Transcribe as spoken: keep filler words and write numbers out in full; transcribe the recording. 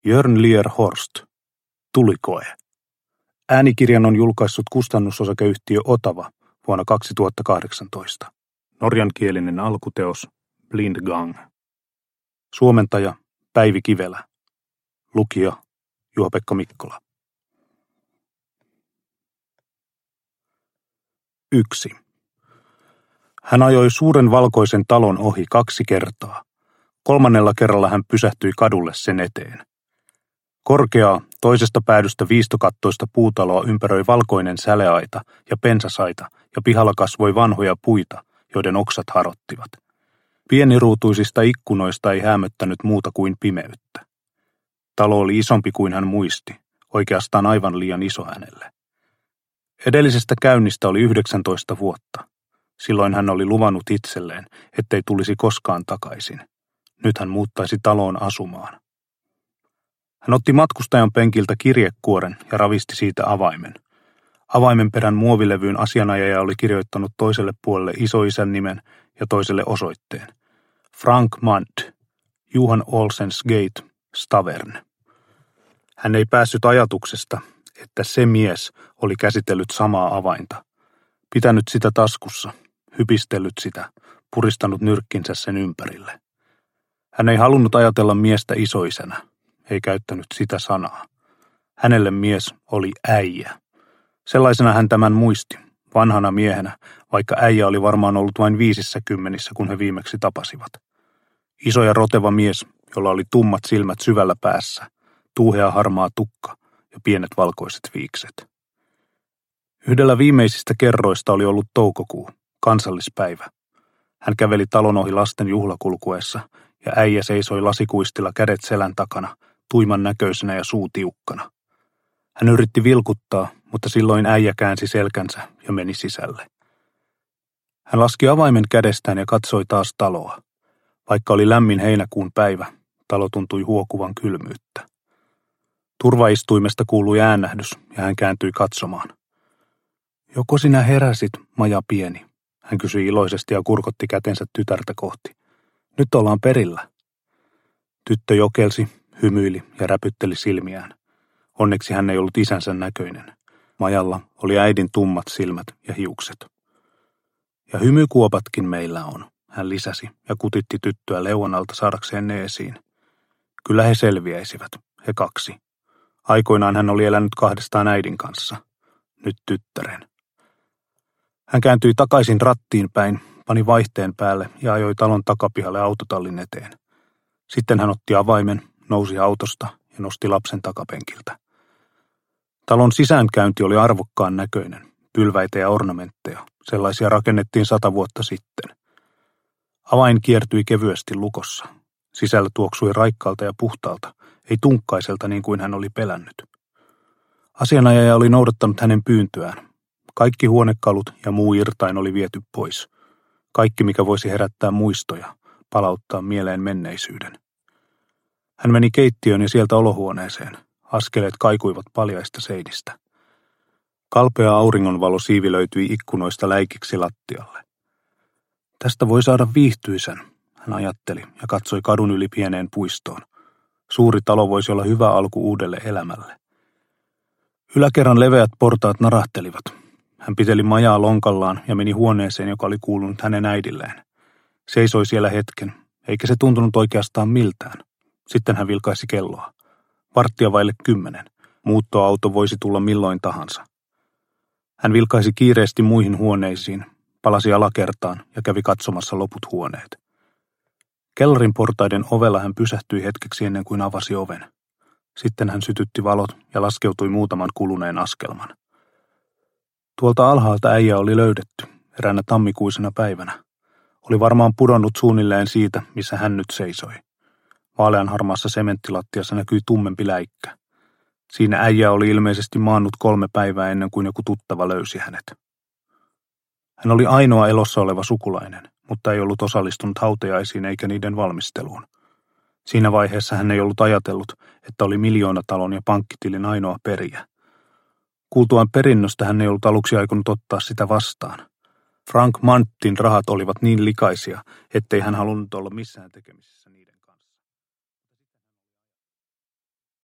Jörn Lier Horst. Tulikoe. Äänikirjan on julkaissut kustannusosakeyhtiö Otava vuonna kaksituhattakahdeksantoista. Norjankielinen alkuteos Blindgang. Suomentaja Päivi Kivelä. Lukija Juha-Pekka Mikkola. Yksi. Hän ajoi suuren valkoisen talon ohi kaksi kertaa. Kolmannella kerralla hän pysähtyi kadulle sen eteen. Korkeaa, toisesta päädystä viistokattoista puutaloa ympäröi valkoinen säleaita ja pensasaita, ja pihalla kasvoi vanhoja puita, joiden oksat harottivat. Pieniruutuisista ikkunoista ei häämöttänyt muuta kuin pimeyttä. Talo oli isompi kuin hän muisti, oikeastaan aivan liian iso hänelle. Edellisestä käynnistä oli yhdeksäntoista vuotta. Silloin hän oli luvannut itselleen, ettei tulisi koskaan takaisin. Nyt hän muuttaisi taloon asumaan. Hän otti matkustajan penkiltä kirjekuoren ja ravisti siitä avaimen. Avaimen perän muovilevyyn asianajaja oli kirjoittanut toiselle puolelle isoisän nimen ja toiselle osoitteen. Frank Mandt, Johan Olsens Gate, Stavern. Hän ei päässyt ajatuksesta, että se mies oli käsitellyt samaa avainta. Pitänyt sitä taskussa, hypistellyt sitä, puristanut nyrkkinsä sen ympärille. Hän ei halunnut ajatella miestä isoisänä, ei käyttänyt sitä sanaa. Hänelle mies oli äijä. Sellaisena hän tämän muisti, vanhana miehenä, vaikka äijä oli varmaan ollut vain viisissä kymmenissä, kun he viimeksi tapasivat. Iso ja roteva mies, jolla oli tummat silmät syvällä päässä, tuuhea harmaa tukka ja pienet valkoiset viikset. Yhdellä viimeisistä kerroista oli ollut toukokuu, kansallispäivä. Hän käveli talon ohi lasten juhlakulkuessa, ja äijä seisoi lasikuistilla kädet selän takana, tuiman näköisenä ja suu tiukkana. Hän yritti vilkuttaa, mutta silloin äijä käänsi selkänsä ja meni sisälle. Hän laski avaimen kädestään ja katsoi taas taloa. Vaikka oli lämmin heinäkuun päivä, talo tuntui huokuvan kylmyyttä. Turvaistuimesta kuului äänähdys ja hän kääntyi katsomaan. Joko sinä heräsit, Maja pieni? Hän kysyi iloisesti ja kurkotti kätensä tytärtä kohti. Nyt ollaan perillä. Tyttö jokelsi, hymyili ja räpytteli silmiään. Onneksi hän ei ollut isänsä näköinen. Majalla oli äidin tummat silmät ja hiukset. Ja hymykuopatkin meillä on, hän lisäsi ja kutitti tyttöä leuan alta saadakseen ne esiin. Kyllä he selviäisivät, he kaksi. Aikoinaan hän oli elänyt kahdestaan äidin kanssa, nyt tyttären. Hän kääntyi takaisin rattiin päin, pani vaihteen päälle ja ajoi talon takapihalle autotallin eteen. Sitten hän otti avaimen, nousi autosta ja nosti lapsen takapenkiltä. Talon sisäänkäynti oli arvokkaan näköinen, pylväitä ja ornamentteja, sellaisia rakennettiin sata vuotta sitten. Avain kiertyi kevyesti lukossa. Sisällä tuoksui raikkaalta ja puhtaalta, ei tunkkaiselta niin kuin hän oli pelännyt. Asianajaja oli noudattanut hänen pyyntöään. Kaikki huonekalut ja muu irtain oli viety pois. Kaikki, mikä voisi herättää muistoja, palauttaa mieleen menneisyyden. Hän meni keittiöön ja sieltä olohuoneeseen. Askeleet kaikuivat paljaista seinistä. Kalpea auringonvalo siivilöityi ikkunoista läikiksi lattialle. Tästä voi saada viihtyisän, hän ajatteli ja katsoi kadun yli pieneen puistoon. Suuri talo voisi olla hyvä alku uudelle elämälle. Yläkerran leveät portaat narahtelivat. Hän piteli Majaa lonkallaan ja meni huoneeseen, joka oli kuulunut hänen äidilleen. Seisoi siellä hetken, eikä se tuntunut oikeastaan miltään. Sitten hän vilkaisi kelloa. Varttia vaille kymmenen. Muuttoauto voisi tulla milloin tahansa. Hän vilkaisi kiireesti muihin huoneisiin, palasi alakertaan ja kävi katsomassa loput huoneet. Kellarin portaiden ovella hän pysähtyi hetkeksi ennen kuin avasi oven. Sitten hän sytytti valot ja laskeutui muutaman kuluneen askelman. Tuolta alhaalta äijä oli löydetty, eräänä tammikuisena päivänä. Oli varmaan pudonnut suunnilleen siitä, missä hän nyt seisoi. Vaaleanharmaassa sementtilattiassa näkyi tummempi läikkä. Siinä äijä oli ilmeisesti maannut kolme päivää ennen kuin joku tuttava löysi hänet. Hän oli ainoa elossa oleva sukulainen, mutta ei ollut osallistunut hautajaisiin eikä niiden valmisteluun. Siinä vaiheessa hän ei ollut ajatellut, että oli miljoonatalon ja pankkitilin ainoa perijä. Kuultuaan perinnöstä hän ei ollut aluksi aikonut ottaa sitä vastaan. Frank Mandtin rahat olivat niin likaisia, ettei hän halunnut olla missään tekemisissä.